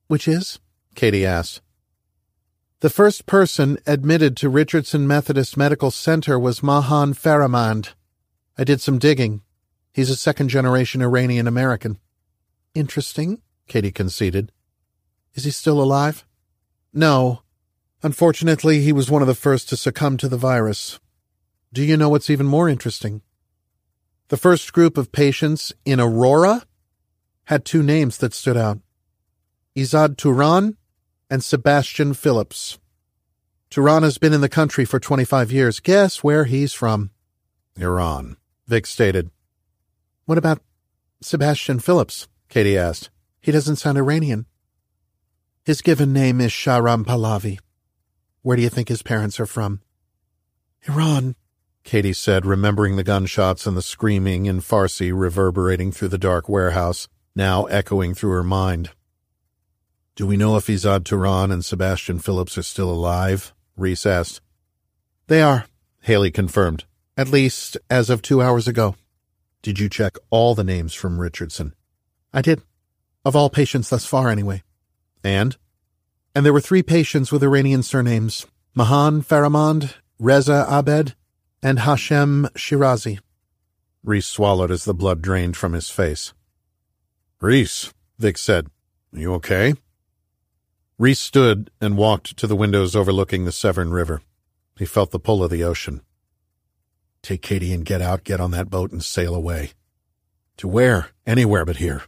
Which is? Katie asked. The first person admitted to Richardson Methodist Medical Center was Mahan Faramand. I did some digging. He's a second-generation Iranian-American. Interesting, Katie conceded. Is he still alive? No. Unfortunately, he was one of the first to succumb to the virus. Do you know what's even more interesting? The first group of patients in Aurora had two names that stood out. Izad Turan and Sebastian Phillips. Turan has been in the country for twenty-five years. Guess where he's from? Iran, Vic stated. What about Sebastian Phillips? Katie asked. He doesn't sound Iranian. His given name is Shahram Pahlavi. Where do you think his parents are from? Iran, Katie said, remembering the gunshots and the screaming in Farsi reverberating through the dark warehouse, now echoing through her mind. Do we know if Izad Turan and Sebastian Phillips are still alive? Reese asked. They are, Haley confirmed, at least as of two hours ago. Did you check all the names from Richardson? I did. Of all patients thus far, anyway. And? And there were three patients with Iranian surnames, Mahan Faramand, Reza Abed, and Hashem Shirazi. Reese swallowed as the blood drained from his face. Reese, Vic said, are you okay? Reese stood and walked to the windows overlooking the Severn River. He felt the pull of the ocean. Take Katie and get out, get on that boat and sail away. To where? Anywhere but here.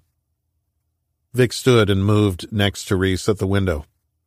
Vic stood and moved next to Reese at the window.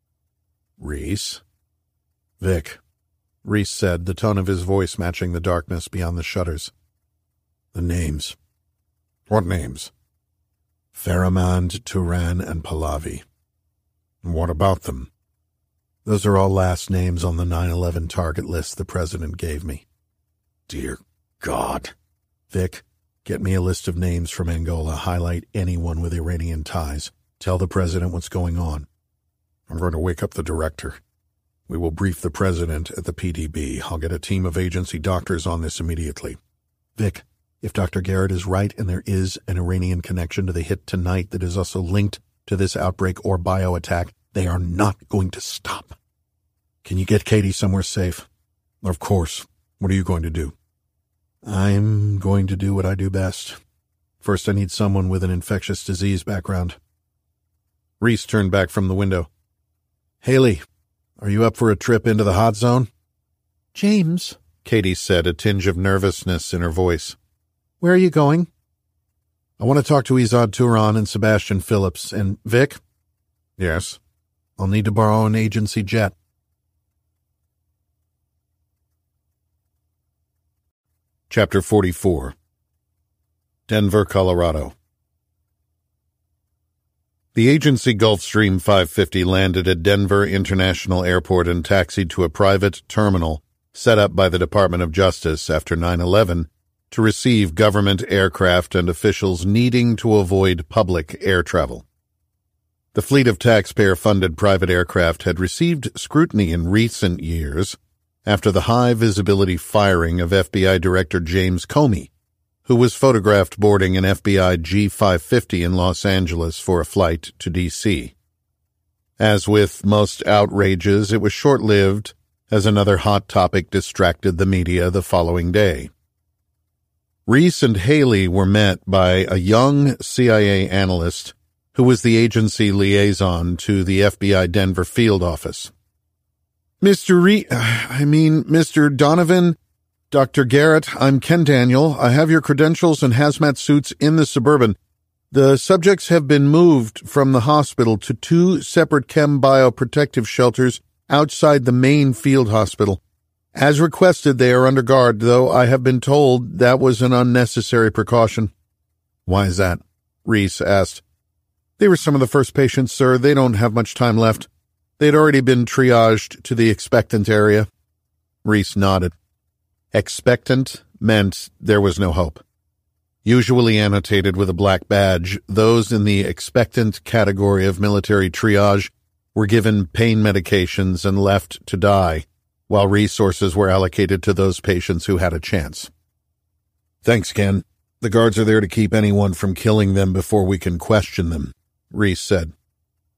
Reese? Vic, Reese said, the tone of his voice matching the darkness beyond the shutters. The names. What names? Faramand, Turan, and Pahlavi. What about them? Those are all last names on the nine eleven target list the president gave me. Dear God. Vic, get me a list of names from Angola. Highlight anyone with Iranian ties. Tell the president what's going on. I'm going to wake up the director. We will brief the president at the P D B. I'll get a team of agency doctors on this immediately. Vic, if Doctor Garrett is right and there is an Iranian connection to the hit tonight that is also linked to this outbreak or bio-attack, they are not going to stop. Can you get Katie somewhere safe? Of course. What are you going to do? I'm going to do what I do best. First, I need someone with an infectious disease background. Reese turned back from the window. Haley, are you up for a trip into the hot zone? James, Katie said, a tinge of nervousness in her voice. Where are you going? I want to talk to Izad Turan and Sebastian Phillips. And Vic? Yes? I'll need to borrow an agency jet. Chapter forty-four. Denver, Colorado. The agency Gulfstream five fifty landed at Denver International Airport and taxied to a private terminal set up by the Department of Justice after nine eleven to receive government aircraft and officials needing to avoid public air travel. The fleet of taxpayer-funded private aircraft had received scrutiny in recent years after the high-visibility firing of F B I Director James Comey, who was photographed boarding an F B I G five fifty in Los Angeles for a flight to D C. As with most outrages, it was short-lived as another hot topic distracted the media the following day. Reese and Haley were met by a young C I A analyst who was the agency liaison to the F B I Denver field office. Mister Re- I mean, Mister Donovan, Doctor Garrett, I'm Ken Daniel. I have your credentials and hazmat suits in the Suburban. The subjects have been moved from the hospital to two separate chem bio protective shelters outside the main field hospital. As requested, they are under guard, though I have been told that was an unnecessary precaution. Why is that? Reese asked. They were some of the first patients, sir. They don't have much time left. They had already been triaged to the expectant area. Reese nodded. Expectant meant there was no hope. Usually annotated with a black badge, those in the expectant category of military triage were given pain medications and left to die, while resources were allocated to those patients who had a chance. Thanks, Ken. The guards are there to keep anyone from killing them before we can question them, Reese said.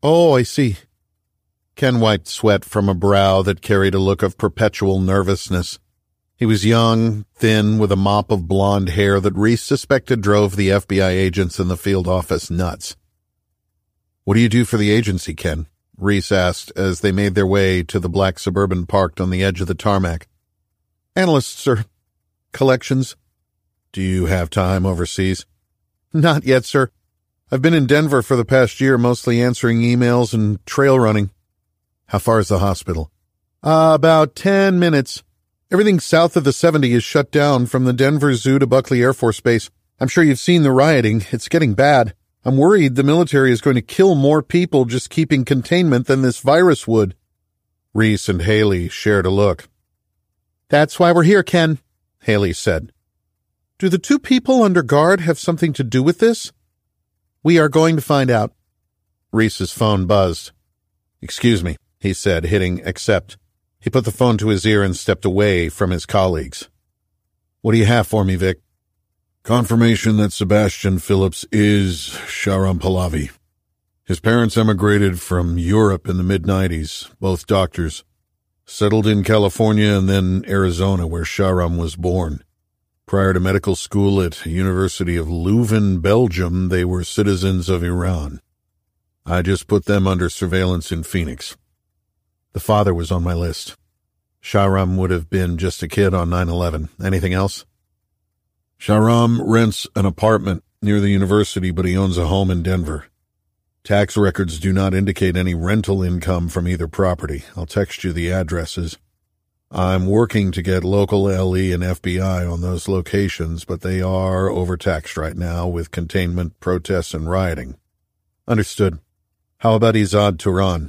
Oh, I see. Ken wiped sweat from a brow that carried a look of perpetual nervousness. He was young, thin, with a mop of blonde hair that Reese suspected drove the F B I agents in the field office nuts. "What do you do for the agency, Ken?" Reese asked as they made their way to the black Suburban parked on the edge of the tarmac. "Analyst, sir. Collections." "Do you have time overseas?" "Not yet, sir. I've been in Denver for the past year, mostly answering emails and trail running." "How far is the hospital?" Uh, about ten minutes. Everything south of the seventy is shut down from the Denver Zoo to Buckley Air Force Base. I'm sure you've seen the rioting. It's getting bad. I'm worried the military is going to kill more people just keeping containment than this virus would." Reese and Haley shared a look. "That's why we're here, Ken," Haley said. "Do the two people under guard have something to do with this?" "We are going to find out." Reese's phone buzzed. "Excuse me," he said, hitting accept. He put the phone to his ear and stepped away from his colleagues. "What do you have for me, Vic?" "Confirmation that Sebastian Phillips is Shahram Pahlavi. His parents emigrated from Europe in the mid nineties, both doctors. Settled in California and then Arizona, where Shahram was born. Prior to medical school at University of Leuven, Belgium, they were citizens of Iran. I just put them under surveillance in Phoenix." "The father was on my list. Shahram would have been just a kid on nine eleven. Anything else?" "Shahram rents an apartment near the university, but he owns a home in Denver. Tax records do not indicate any rental income from either property. I'll text you the addresses. I'm working to get local L E and F B I on those locations, but they are overtaxed right now with containment, protests, and rioting." "Understood. How about Izad Turan?"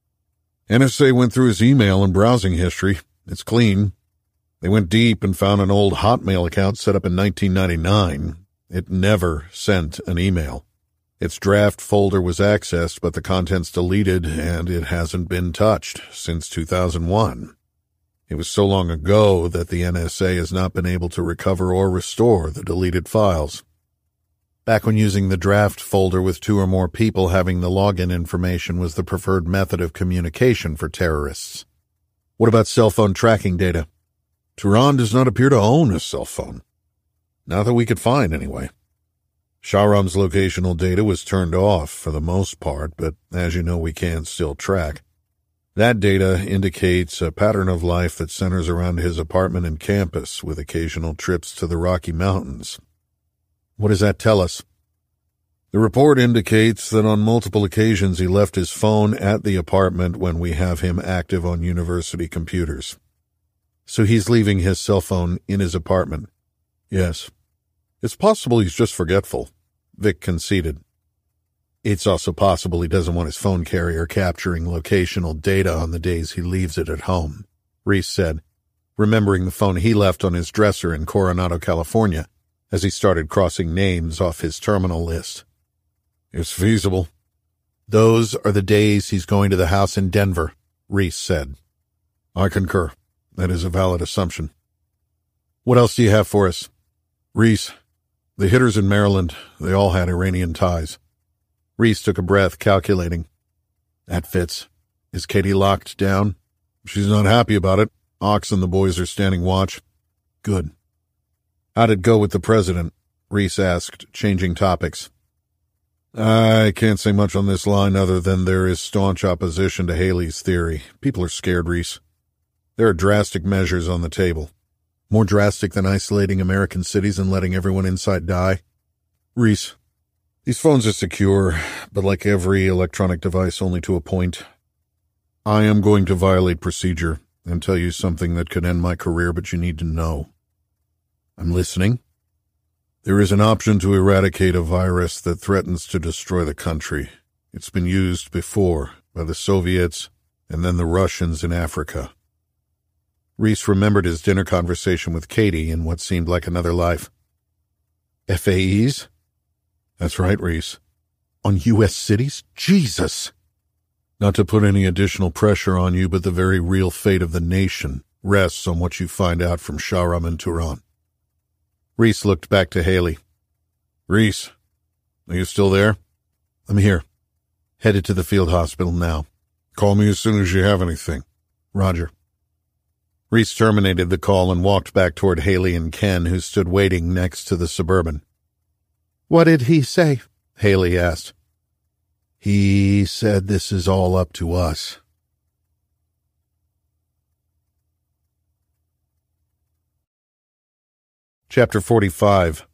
"N S A went through his email and browsing history. It's clean. They went deep and found an old Hotmail account set up in nineteen ninety-nine. It never sent an email. Its draft folder was accessed, but the contents deleted, and it hasn't been touched since two thousand one. It was so long ago that the N S A has not been able to recover or restore the deleted files." Back when using the draft folder with two or more people having the login information was the preferred method of communication for terrorists. "What about cell phone tracking data?" "Turan does not appear to own a cell phone. Not that we could find, anyway. Shahram's locational data was turned off for the most part, but as you know, we can still track. That data indicates a pattern of life that centers around his apartment and campus, with occasional trips to the Rocky Mountains." "What does that tell us?" "The report indicates that on multiple occasions he left his phone at the apartment when we have him active on university computers." "So he's leaving his cell phone in his apartment?" "Yes. It's possible he's just forgetful," Vic conceded. "It's also possible he doesn't want his phone carrier capturing locational data on the days he leaves it at home," Reese said, remembering the phone he left on his dresser in Coronado, California, as he started crossing names off his terminal list. "It's feasible." "Those are the days he's going to the house in Denver," Reese said. "I concur. That is a valid assumption." "What else do you have for us?" "Reese, the hitters in Maryland, they all had Iranian ties." Reese took a breath, calculating. "That fits. Is Katie locked down?" "She's not happy about it. Ox and the boys are standing watch." "Good." "How'd it go with the president?" Reese asked, changing topics. "I can't say much on this line other than there is staunch opposition to Haley's theory. People are scared, Reese. There are drastic measures on the table. More drastic than isolating American cities and letting everyone inside die." "Reese, these phones are secure, but like every electronic device, only to a point. I am going to violate procedure and tell you something that could end my career, but you need to know." "I'm listening." "There is an option to eradicate a virus that threatens to destroy the country. It's been used before by the Soviets and then the Russians in Africa." Reese remembered his dinner conversation with Katie in what seemed like another life. "F A Es?" "That's right, Reese." "On U S cities? Jesus!" "Not to put any additional pressure on you, but the very real fate of the nation rests on what you find out from Shahram and Turan." Reese looked back to Haley. "Reese, are you still there?" "I'm here." Headed to the field hospital now. Call me as soon as you have anything. Roger. Reese terminated the call and walked back toward Haley and Ken, who stood waiting next to the Suburban. What did he say? Haley asked. He said this is all up to us. Chapter forty-five.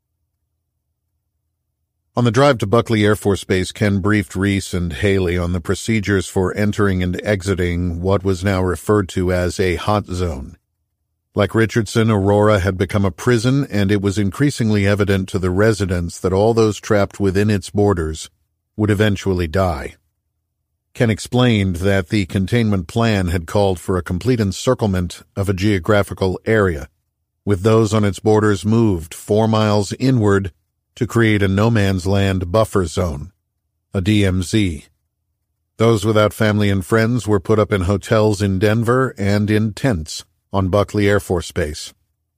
On the drive to Buckley Air Force Base, Ken briefed Reese and Haley on the procedures for entering and exiting what was now referred to as a hot zone. Like Richardson, Aurora had become a prison, and it was increasingly evident to the residents that all those trapped within its borders would eventually die. Ken explained that the containment plan had called for a complete encirclement of a geographical area, with those on its borders moved four miles inward to create a no-man's land buffer zone, a D M Z. Those without family and friends were put up in hotels in Denver and in tents on Buckley Air Force Base.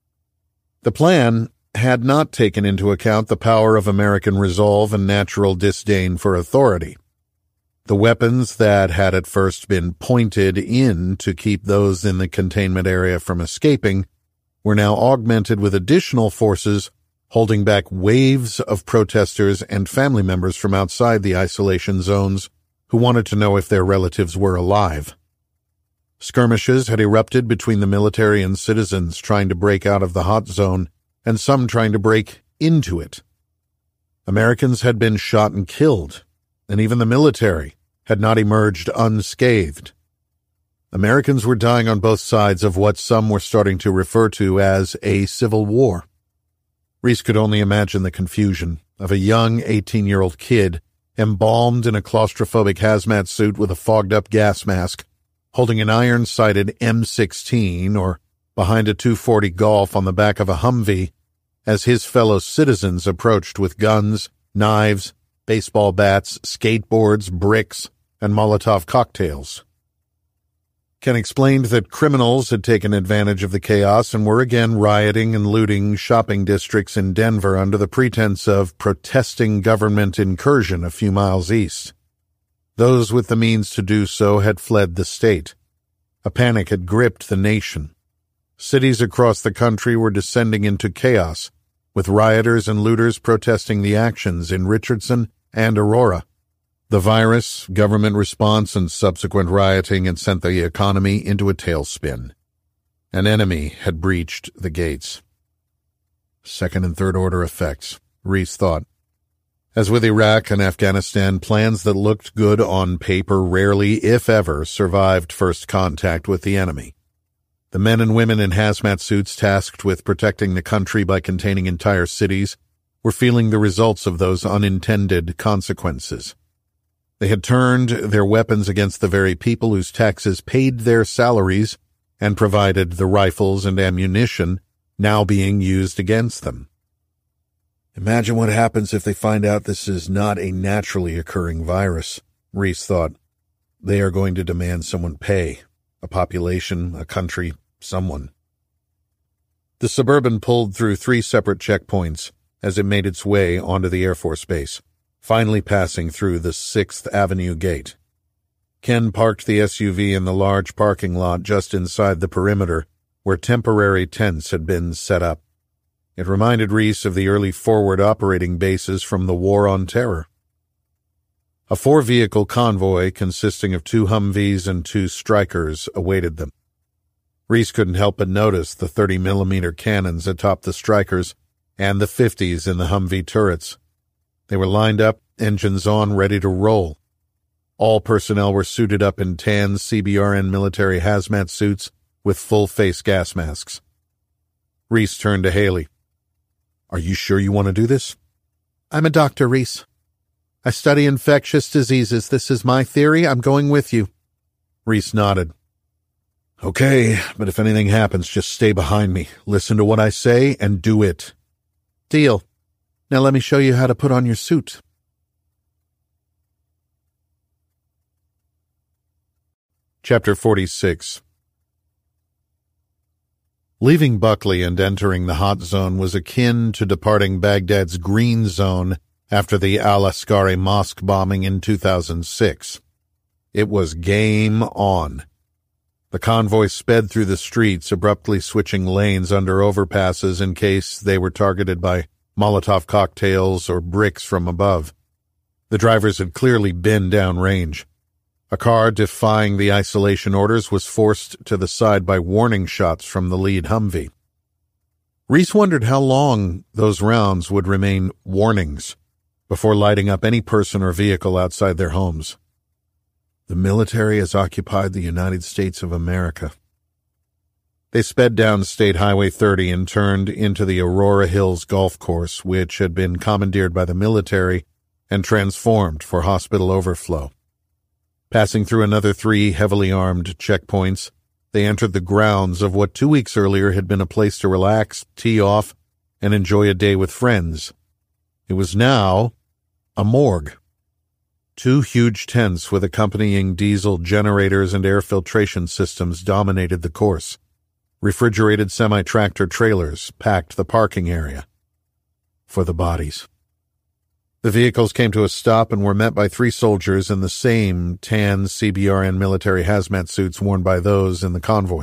The plan had not taken into account the power of American resolve and natural disdain for authority. The weapons that had at first been pointed in to keep those in the containment area from escaping were now augmented with additional forces holding back waves of protesters and family members from outside the isolation zones who wanted to know if their relatives were alive. Skirmishes had erupted between the military and citizens trying to break out of the hot zone, and some trying to break into it. Americans had been shot and killed, and even the military had not emerged unscathed. Americans were dying on both sides of what some were starting to refer to as a civil war. Reese could only imagine the confusion of a young eighteen-year-old kid embalmed in a claustrophobic hazmat suit with a fogged-up gas mask, holding an iron-sighted M sixteen or behind a two forty Golf on the back of a Humvee as his fellow citizens approached with guns, knives, baseball bats, skateboards, bricks, and Molotov cocktails. Ken explained that criminals had taken advantage of the chaos and were again rioting and looting shopping districts in Denver under the pretense of protesting government incursion a few miles east. Those with the means to do so had fled the state. A panic had gripped the nation. Cities across the country were descending into chaos, with rioters and looters protesting the actions in Richardson and Aurora. The virus, government response, and subsequent rioting had sent the economy into a tailspin. An enemy had breached the gates. Second and third order effects, Reese thought. As with Iraq and Afghanistan, plans that looked good on paper rarely, if ever, survived first contact with the enemy. The men and women in hazmat suits tasked with protecting the country by containing entire cities were feeling the results of those unintended consequences. They had turned their weapons against the very people whose taxes paid their salaries and provided the rifles and ammunition now being used against them. Imagine what happens if they find out this is not a naturally occurring virus, Reese thought. They are going to demand someone pay. A population, a country, someone. The Suburban pulled through three separate checkpoints as it made its way onto the Air Force Base, finally passing through the sixth Avenue gate. Ken parked the S U V in the large parking lot just inside the perimeter where temporary tents had been set up. It reminded Reese of the early forward operating bases from the War on Terror. A four-vehicle convoy consisting of two Humvees and two Strykers awaited them. Reese couldn't help but notice the thirty millimeter cannons atop the Strykers and the fifties in the Humvee turrets. They were lined up, engines on, ready to roll. All personnel were suited up in tan C B R N military hazmat suits with full-face gas masks. Reese turned to Haley. Are you sure you want to do this? I'm a doctor, Reese. I study infectious diseases. This is my theory. I'm going with you. Reese nodded. Okay, but if anything happens, just stay behind me. Listen to what I say and do it. Deal. Now let me show you how to put on your suit. Chapter forty-six. Leaving Buckley and entering the hot zone was akin to departing Baghdad's green zone after the Al-Askari mosque bombing in two thousand six. It was game on. The convoy sped through the streets, abruptly switching lanes under overpasses in case they were targeted by Molotov cocktails or bricks from above. The drivers had clearly been downrange. A car defying the isolation orders was forced to the side by warning shots from the lead Humvee. Reese wondered how long those rounds would remain warnings before lighting up any person or vehicle outside their homes. The military has occupied the United States of America. They sped down State Highway thirty and turned into the Aurora Hills Golf Course, which had been commandeered by the military and transformed for hospital overflow. Passing through another three heavily armed checkpoints, they entered the grounds of what two weeks earlier had been a place to relax, tee off, and enjoy a day with friends. It was now a morgue. Two huge tents with accompanying diesel generators and air filtration systems dominated the course. Refrigerated semi-tractor trailers packed the parking area. For the bodies. The vehicles came to a stop and were met by three soldiers in the same tan C B R N military hazmat suits worn by those in the convoy.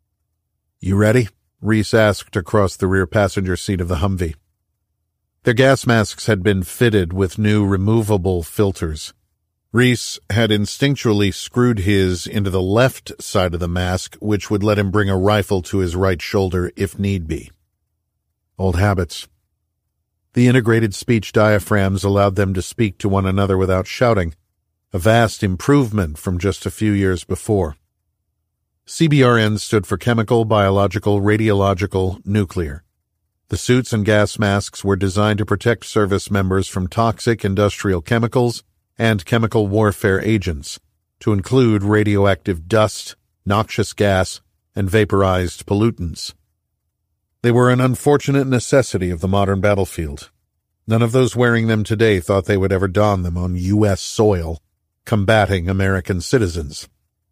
"You ready?" Reese asked across the rear passenger seat of the Humvee. Their gas masks had been fitted with new removable filters. Reese had instinctually screwed his into the left side of the mask, which would let him bring a rifle to his right shoulder if need be. Old habits. The integrated speech diaphragms allowed them to speak to one another without shouting, a vast improvement from just a few years before. C B R N stood for chemical, biological, radiological, nuclear. The suits and gas masks were designed to protect service members from toxic industrial chemicals and chemical warfare agents, to include radioactive dust, noxious gas, and vaporized pollutants. They were an unfortunate necessity of the modern battlefield. None of those wearing them today thought they would ever don them on U S soil, combating American citizens.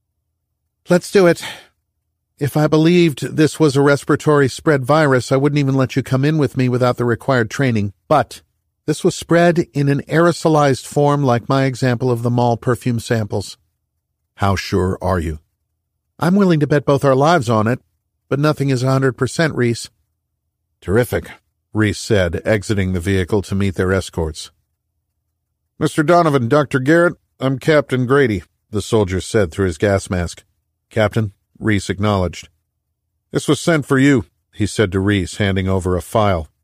"Let's do it. If I believed this was a respiratory spread virus, I wouldn't even let you come in with me without the required training. But this was spread in an aerosolized form like my example of the mall perfume samples." "How sure are you?" "I'm willing to bet both our lives on it, but nothing is one hundred percent, Reese." "Terrific," Reese said, exiting the vehicle to meet their escorts. "Mister Donovan, Doctor Garrett, I'm Captain Grady," the soldier said through his gas mask. "Captain," Reese acknowledged. "This was sent for you," he said to Reese, handing over a file.